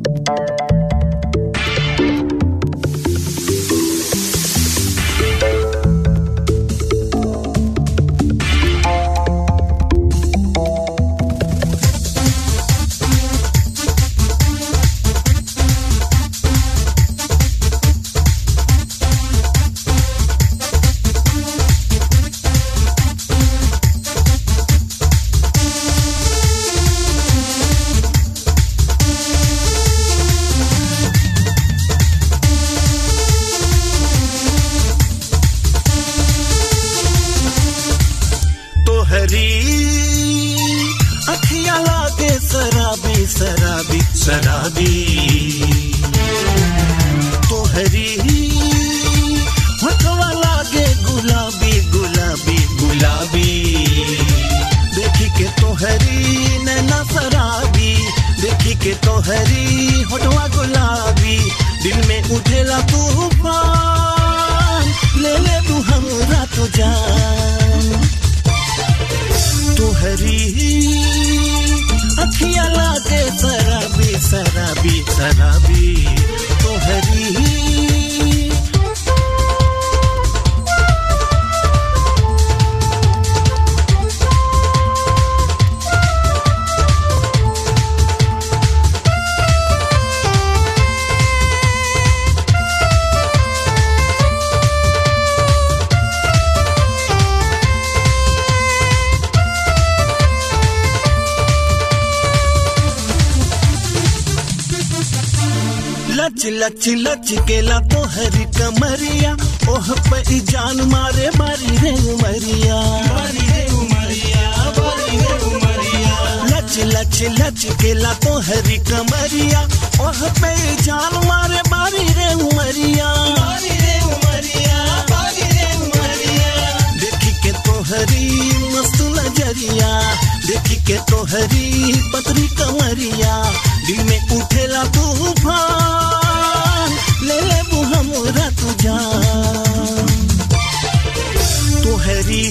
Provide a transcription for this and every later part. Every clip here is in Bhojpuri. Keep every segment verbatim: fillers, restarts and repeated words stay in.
शराबी शराबी तोहरी होठवा लागे गुलाबी गुलाबी गुलाबी देखी के तोहरी नैना शराबी देखी के तोहरी होठवा गुलाबी दिल में उठेला तूफान ले ले तू हमरा तो जान तोहरी अखियाँ लागे शराबी शराबी शराबी तोहरी लच लच लच केला तोहरी कमरिया ओह पे जान मारे मारी रे उमरिया मारी रे उमरिया मारी रे उमरिया लच लच लच केला तोहरी कमरिया ओह पे जान मारे मारी रे उमरिया मारी रे उमरिया मारी रे उमरिया देखी के तोहरी मस्त नजरिया देखी के तोहरी पतरी कमरिया दिल में उठेला तूफान ले ले हमरा तू जान तोहरी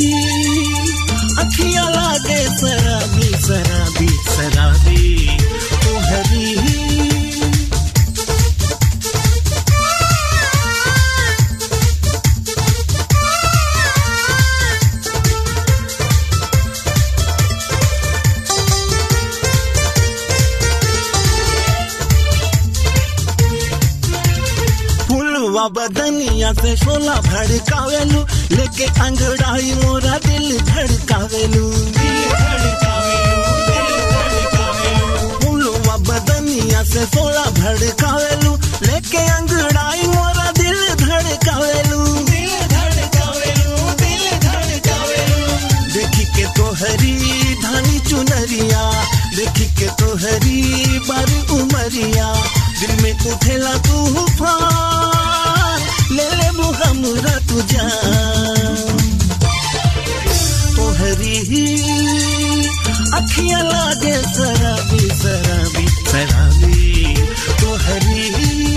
अखियाँ लागे शराबी शराबी शराबी तोहरी बदनिया से शोला भड़कावेलू लेके अंगड़ाई मोरा दिल धड़कावेलू दिल धड़कावेलू दिल धड़कावेलू फूलवा बदनिया से शोला भड़कावेलू लेके अंगड़ाई मोरा दिल धड़कावेलू दिल धड़कावेलू दिल धड़कावेलू देखी के तोहरी धानी चुनरिया देखी के तोहरी बारी उमरिया दिल में उठेला तूफान ले ले हमरा तू जान तोहरी अखियाँ लागे शराबी शराबी शराबी तोहरी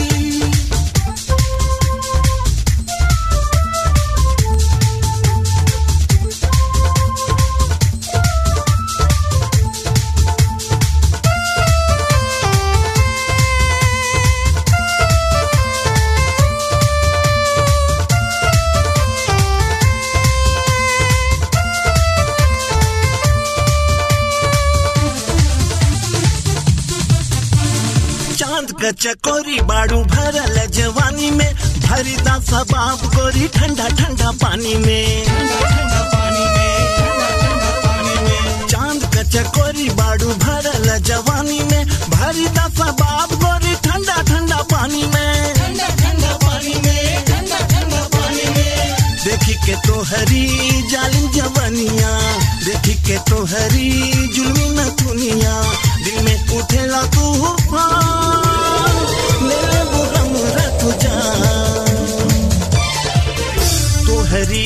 चकोरी बाड़ू भरल जवानी में भरीदा सबाब गोरी ठंडा ठंडा पानी में ठंडा पानी में ठंडा पानी में चांद का चकोरी बाड़ू भरल जवानी में भरीदा सबाब गोरी ठंडा ठंडा पानी में ठंडा ठंडा पानी में ठंडा ठंडा पानी में देखी के तोहरी जालिम जवानिया देखी के तोहरी जुल्मी न दुनिया दिल में उठेला तूफान ले ले हमरा तू जान तोहरी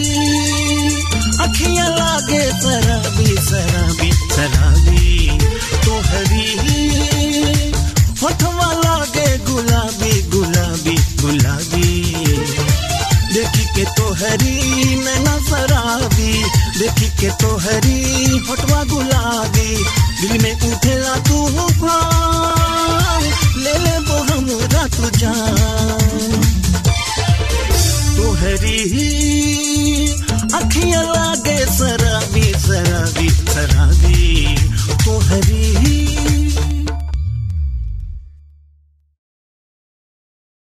अखियाँ लागे शराबी शराबी शराबी तोहरी होठवा लागे गुलाबी गुलाबी गुलाबी देखी के तोहरी नैना शराबी देखी के तोहरी होठवा गुलाबी दिल में उठेला तूफान ले ले वो हमरा तू जान। तोहरी ही अखियां लागे सराबी सराबी सराबी, तोहरी